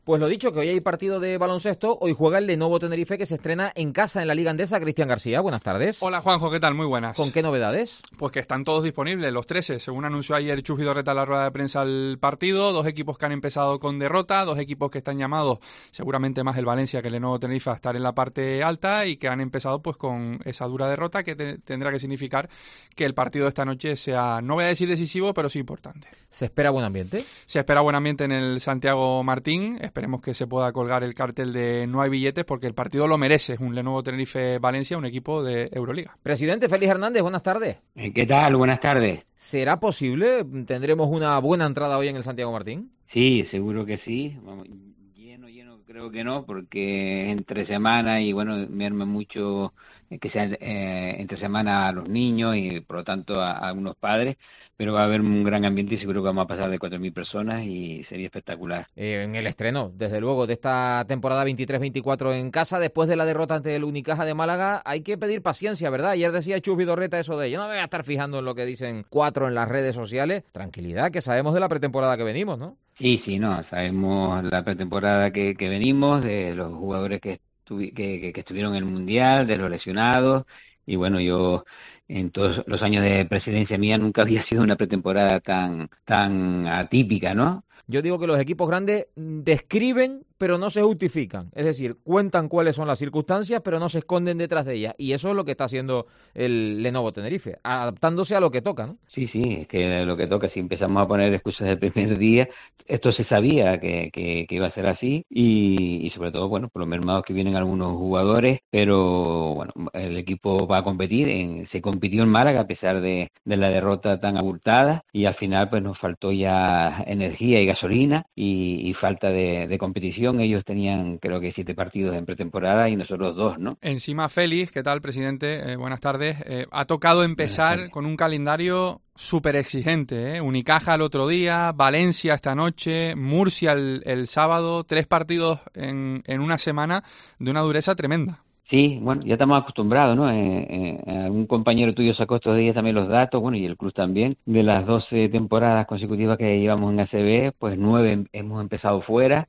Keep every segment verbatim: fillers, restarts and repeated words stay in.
Pues lo dicho, que hoy hay partido de baloncesto, hoy juega el Lenovo Tenerife que se estrena en casa en la Liga Endesa. Cristian García, buenas tardes. Hola Juanjo, ¿qué tal? Muy buenas. ¿Con qué novedades? Pues que están todos disponibles, los trece, según anunció ayer Chus Vidorreta en la rueda de prensa del partido. Dos equipos que han empezado con derrota, dos equipos que están llamados, seguramente más el Valencia que el Lenovo Tenerife, a estar en la parte alta y que han empezado pues con esa dura derrota que te, tendrá que significar que el partido de esta noche sea, no voy a decir decisivo, pero sí importante. ¿Se espera buen ambiente? Se espera buen ambiente en el Santiago Martín, esperemos que se pueda colgar el cartel de no hay billetes porque el partido lo merece, es un Lenovo Tenerife-Valencia, un equipo de Euroliga. Presidente Félix Hernández, buenas tardes. ¿Qué tal? Buenas tardes. ¿Será posible? ¿Tendremos una buena entrada hoy en el Santiago Martín? Sí, seguro que sí. Vamos, lleno, lleno creo que no, porque entre semana y bueno, me arma mucho que sea eh, entre semana a los niños y por lo tanto a, a algunos padres, pero va a haber un gran ambiente y seguro que vamos a pasar de cuatro mil personas y sería espectacular. Eh, en el estreno, desde luego, de esta temporada veintitrés veinticuatro en casa, después de la derrota ante el Unicaja de Málaga, hay que pedir paciencia, ¿verdad? Ayer decía Chus Vidorreta eso de, yo no me voy a estar fijando en lo que dicen cuatro en las redes sociales. Tranquilidad, que sabemos de la pretemporada que venimos, ¿no? Sí, sí, no, sabemos la pretemporada que, que venimos, de los jugadores que, estuvi- que, que, que estuvieron en el Mundial, de los lesionados, y bueno, yo en todos los años de presidencia mía nunca había sido una pretemporada tan, tan atípica, ¿no? Yo digo que los equipos grandes describen, pero no se justifican. Es decir, cuentan cuáles son las circunstancias, pero no se esconden detrás de ellas. Y eso es lo que está haciendo el Lenovo Tenerife, adaptándose a lo que toca, ¿no? Sí, sí, es que lo que toca, si empezamos a poner excusas del primer día, esto se sabía que, que, que iba a ser así y, y sobre todo, bueno, por los mermados que vienen algunos jugadores, pero bueno, el equipo va a competir, en, se compitió en Málaga a pesar de, de la derrota tan abultada y al final pues nos faltó ya energía y gasolina y, y falta de, de competición. Ellos tenían creo que siete partidos en pretemporada y nosotros dos, ¿no? Encima Félix, ¿qué tal, presidente? Eh, buenas tardes. Eh, ha tocado empezar con un calendario súper exigente, ¿eh? Unicaja el otro día, Valencia esta noche, Murcia el, el sábado, tres partidos en, en una semana de una dureza tremenda. Sí, bueno, ya estamos acostumbrados, ¿no? Eh, eh, un compañero tuyo sacó estos días también los datos, bueno, y el club también, de las doce temporadas consecutivas que llevamos en A C B, pues nueve hemos empezado fuera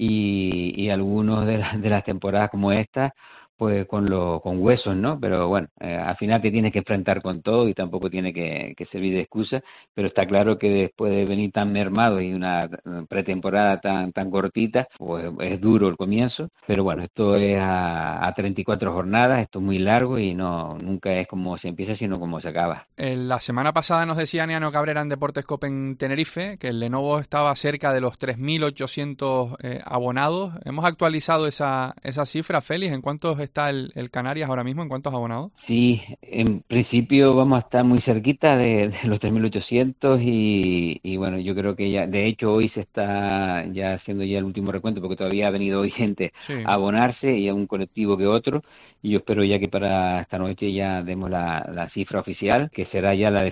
y, y algunos de, la, de las temporadas como esta, pues con lo, con huesos, ¿no? Pero bueno, eh, al final te tienes que enfrentar con todo y tampoco tiene que, que servir de excusa, pero está claro que después de venir tan mermado y una pretemporada tan tan cortita, pues es duro el comienzo, pero bueno, esto es a, a treinta y cuatro jornadas, esto es muy largo y no nunca es como se empieza, sino como se acaba. En la semana pasada nos decía Niano Cabrera en Deportes Cope en Tenerife que el Lenovo estaba cerca de los tres mil ochocientos eh, abonados. ¿Hemos actualizado esa, esa cifra, Félix? ¿En cuántos está el, el Canarias ahora mismo? ¿En cuántos abonados? Sí, en principio vamos a estar muy cerquita de, de los tres mil ochocientos y, y bueno, yo creo que ya, de hecho hoy se está ya haciendo ya el último recuento porque todavía ha venido hoy gente Sí. a abonarse y a un colectivo que otro y yo espero ya que para esta noche ya demos la, la cifra oficial, que será ya la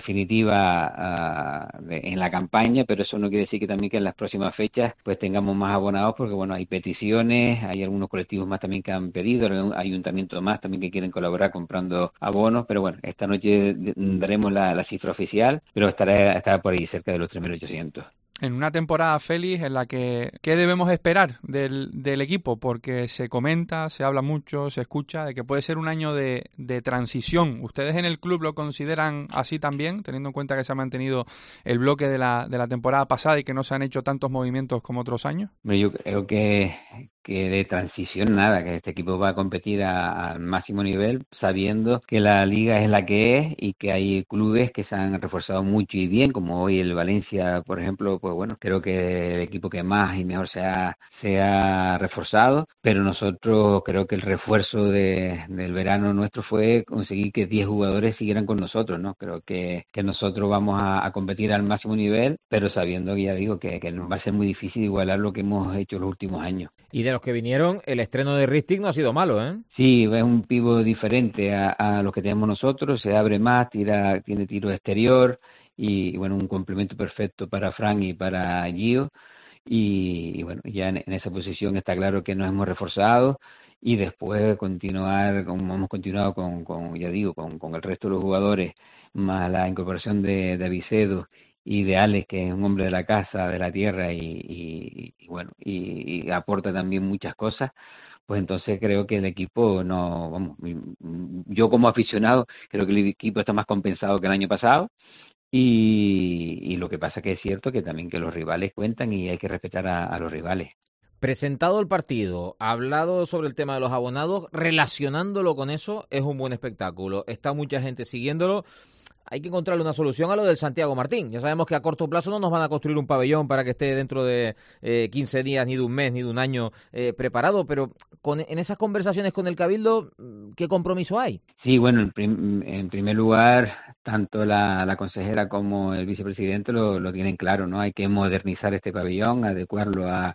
definitiva uh, de, en la campaña, pero eso no quiere decir que también que en las próximas fechas pues tengamos más abonados porque bueno, hay peticiones, hay algunos colectivos más también que han pedido, hay ayuntamientos más también que quieren colaborar comprando abonos, pero bueno, esta noche daremos la, la cifra oficial, pero estará, estará por ahí cerca de los tres mil ochocientos. En una temporada, Félix, en la que ¿qué debemos esperar del, del equipo? Porque se comenta, se habla mucho, se escucha de que puede ser un año de, de transición. ¿Ustedes en el club lo consideran así también, teniendo en cuenta que se ha mantenido el bloque de la, de la temporada pasada y que no se han hecho tantos movimientos como otros años? Yo creo que, que de transición nada, que este equipo va a competir a- al máximo nivel sabiendo que la liga es la que es y que hay clubes que se han reforzado mucho y bien, como hoy el Valencia, por ejemplo, pues bueno, creo que el equipo que más y mejor se ha, se ha reforzado, pero nosotros creo que el refuerzo de, del verano nuestro fue conseguir que diez jugadores siguieran con nosotros, ¿no? Creo que, que nosotros vamos a, a competir al máximo nivel, pero sabiendo que ya digo que, que nos va a ser muy difícil igualar lo que hemos hecho los últimos años. Y de los que vinieron, el estreno de Ristic no ha sido malo, ¿eh? Sí, es un pivo diferente a, a los que tenemos nosotros, se abre más, tira, tiene tiro exterior y, y bueno, un complemento perfecto para Fran y para Gio y, y bueno, ya en, en esa posición está claro que nos hemos reforzado y después continuar, como hemos continuado con, con ya digo, con, con el resto de los jugadores, más la incorporación de, de Vicedo ideales, que es un hombre de la casa, de la tierra y, y, y bueno, y, y aporta también muchas cosas, pues entonces creo que el equipo no, vamos, yo como aficionado creo que el equipo está más compensado que el año pasado. Y, y lo que pasa que es cierto que también que los rivales cuentan y hay que respetar a, a los rivales. Presentado el partido, hablado sobre el tema de los abonados, relacionándolo con eso, es un buen espectáculo. Está mucha gente siguiéndolo. Hay que encontrarle una solución a lo del Santiago Martín. Ya sabemos que a corto plazo no nos van a construir un pabellón para que esté dentro de eh, quince días, ni de un mes, ni de un año eh, preparado, pero con, en esas conversaciones con el Cabildo, ¿qué compromiso hay? Sí, bueno, en, prim, en primer lugar, tanto la, la consejera como el vicepresidente lo, lo tienen claro, ¿no? Hay que modernizar este pabellón, adecuarlo a,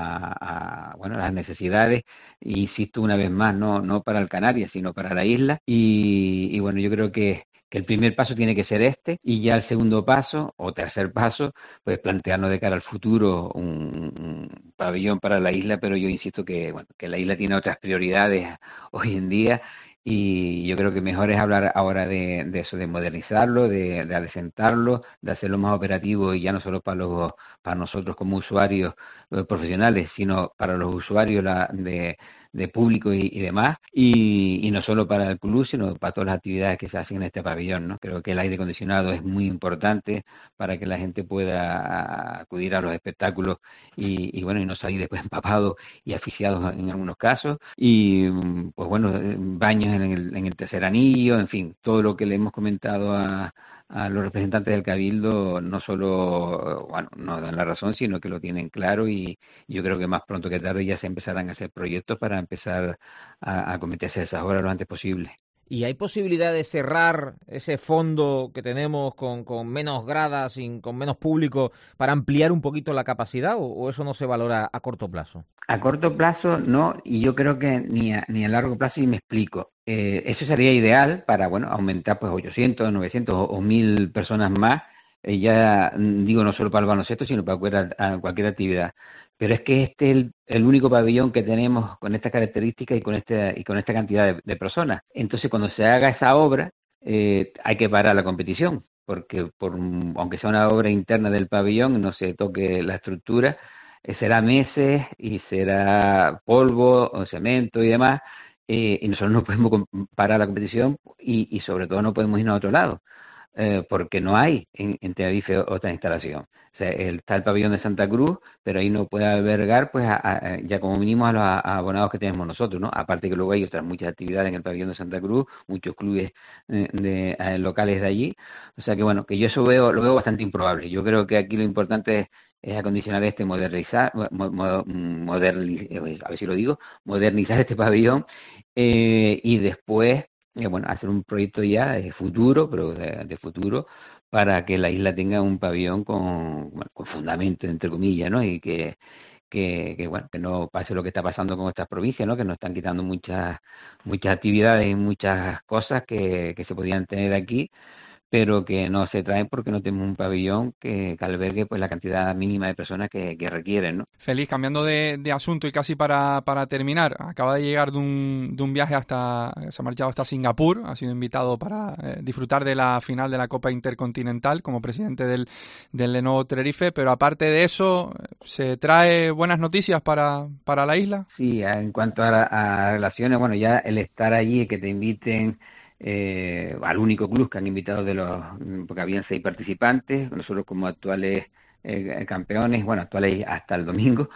a, a bueno, a las necesidades. Insisto una vez más, no, no para el Canarias, sino para la isla. Y, y bueno, yo creo que que el primer paso tiene que ser este y ya el segundo paso o tercer paso, pues plantearnos de cara al futuro un, un pabellón para la isla, pero yo insisto que, bueno, que la isla tiene otras prioridades hoy en día y yo creo que mejor es hablar ahora de, de eso, de modernizarlo, de, de adecentarlo, de hacerlo más operativo y ya no solo para los para nosotros como usuarios eh, profesionales, sino para los usuarios la, de de público y, y demás, y, y no solo para el club, sino para todas las actividades que se hacen en este pabellón, ¿no? Creo que el aire acondicionado es muy importante para que la gente pueda acudir a los espectáculos y, y bueno, y no salir después empapados y asfixiados en algunos casos, y pues bueno, baños en el, en el tercer anillo, en fin, todo lo que le hemos comentado a a los representantes del Cabildo no solo, bueno, no dan la razón, sino que lo tienen claro y yo creo que más pronto que tarde ya se empezarán a hacer proyectos para empezar a, a cometerse esas obras lo antes posible. ¿Y hay posibilidad de cerrar ese fondo que tenemos con, con menos gradas, sin, con menos público, para ampliar un poquito la capacidad o, o eso no se valora a corto plazo? A corto plazo no, y yo creo que ni a, ni a largo plazo, y me explico. Eh, eso sería ideal para, bueno, aumentar pues ochocientos, novecientos o, o mil personas más, eh, ya digo no solo para el baloncesto, sino para cualquier, a cualquier actividad. Pero es que este es el, el único pabellón que tenemos con estas características y con esta, y con esta cantidad de, de personas. Entonces, cuando se haga esa obra, eh, hay que parar la competición, porque por, aunque sea una obra interna del pabellón, no se toque la estructura, eh, será meses y será polvo o cemento y demás, eh, y nosotros no podemos parar la competición y, y sobre todo no podemos irnos a otro lado. Eh, porque no hay en, en Tenerife otra instalación. O sea, el, está el pabellón de Santa Cruz, pero ahí no puede albergar, pues, a, a, ya como mínimo a los a, a abonados que tenemos nosotros, ¿no? Aparte que luego hay otras muchas actividades en el pabellón de Santa Cruz, muchos clubes eh, de, eh, locales de allí. O sea que, bueno, que yo eso veo, lo veo bastante improbable. Yo creo que aquí lo importante es, es acondicionar este, modernizar, mo, mo, moderni, a ver si lo digo, modernizar este pabellón eh, y después Eh, bueno, hacer un proyecto ya de futuro, pero de, de futuro, para que la isla tenga un pabellón con, bueno, con fundamento, entre comillas, ¿no? Y que, que, que, bueno, que no pase lo que está pasando con estas provincias, ¿no? Que nos están quitando muchas muchas actividades y muchas cosas que, que se podían tener aquí, pero que no se traen porque no tenemos un pabellón que, que albergue pues la cantidad mínima de personas que, que requieren, ¿no? Feliz, cambiando de, de asunto y casi para, para terminar, acaba de llegar de un, de un viaje hasta, se ha marchado hasta Singapur, ha sido invitado para eh, disfrutar de la final de la Copa Intercontinental como presidente del, del Lenovo Tenerife, pero aparte de eso, ¿se trae buenas noticias para, para la isla? Sí, en cuanto a, a relaciones, bueno, ya el estar allí, que te inviten Eh, al único club que han invitado de los, porque habían seis participantes, nosotros como actuales eh, campeones, bueno, actuales hasta el domingo,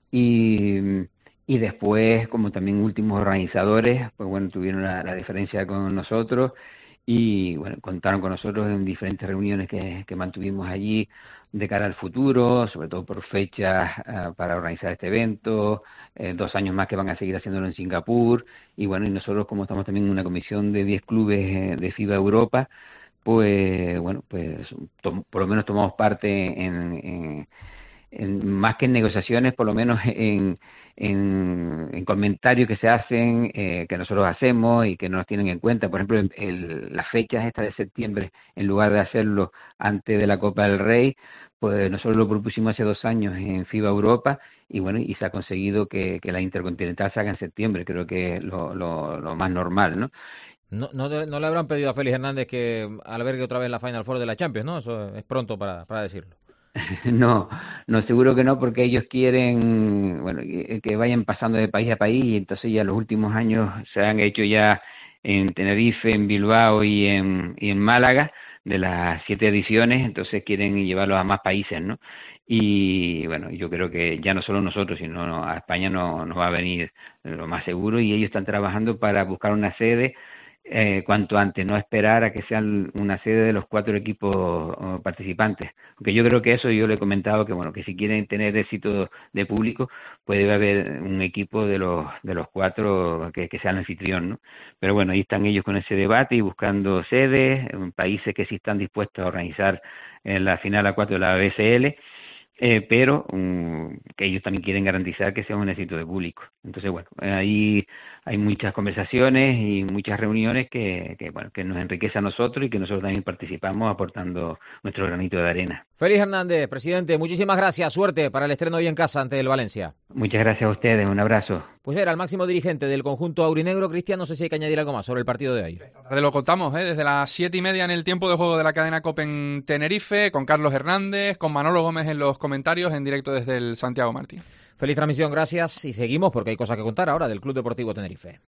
y, y después como también últimos organizadores, pues bueno, tuvieron la, la diferencia con nosotros y bueno, contaron con nosotros en diferentes reuniones que, que mantuvimos allí de cara al futuro, sobre todo por fechas uh, para organizar este evento, eh, dos años más que van a seguir haciéndolo en Singapur, y bueno, y nosotros como estamos también en una comisión de diez clubes eh, de FIBA Europa, pues bueno, pues to- por lo menos tomamos parte en, en, en, más que en negociaciones, por lo menos en, en, en comentarios que se hacen, eh, que nosotros hacemos y que no nos tienen en cuenta. Por ejemplo, el, el, las fechas estas de septiembre, en lugar de hacerlo antes de la Copa del Rey, pues nosotros lo propusimos hace dos años en FIBA Europa y bueno, y se ha conseguido que, que la Intercontinental se haga en septiembre, creo que es lo, lo, lo más normal, ¿no? No, no, no le habrán pedido a Félix Hernández que albergue otra vez la Final Four de la Champions, ¿no? Eso es pronto para, para decirlo. No, no, seguro que no, porque ellos quieren, bueno, que, que vayan pasando de país a país, y entonces ya los últimos años se han hecho ya en Tenerife, en Bilbao y en, y en Málaga, de las siete ediciones, entonces quieren llevarlos a más países, ¿no? Y bueno, yo creo que ya no solo nosotros, sino a España no nos va a venir lo más seguro, y ellos están trabajando para buscar una sede Eh, cuanto antes, no esperar a que sean una sede de los cuatro equipos uh, participantes, porque yo creo que eso yo le he comentado que bueno, que si quieren tener éxito de público, pues debe haber un equipo de los de los cuatro que, que sea el anfitrión, ¿no? Pero bueno, ahí están ellos con ese debate y buscando sedes, países que sí están dispuestos a organizar en la final a cuatro de la B S L. Eh, pero um, que ellos también quieren garantizar que sea un éxito de público. Entonces, bueno, ahí hay muchas conversaciones y muchas reuniones que, que, bueno, que nos enriquece a nosotros y que nosotros también participamos aportando nuestro granito de arena. Félix Hernández, presidente, muchísimas gracias. Suerte para el estreno hoy en casa ante el Valencia. Muchas gracias a ustedes. Un abrazo. Pues era el máximo dirigente del conjunto aurinegro. Cristian, no sé si hay que añadir algo más sobre el partido de hoy. Te lo contamos, ¿eh? Desde las siete y media en el tiempo de juego de la cadena COPE en Tenerife, con Carlos Hernández, con Manolo Gómez en los comentarios, en directo desde el Santiago Martín. Feliz transmisión, gracias. Y seguimos porque hay cosas que contar ahora del Club Deportivo Tenerife.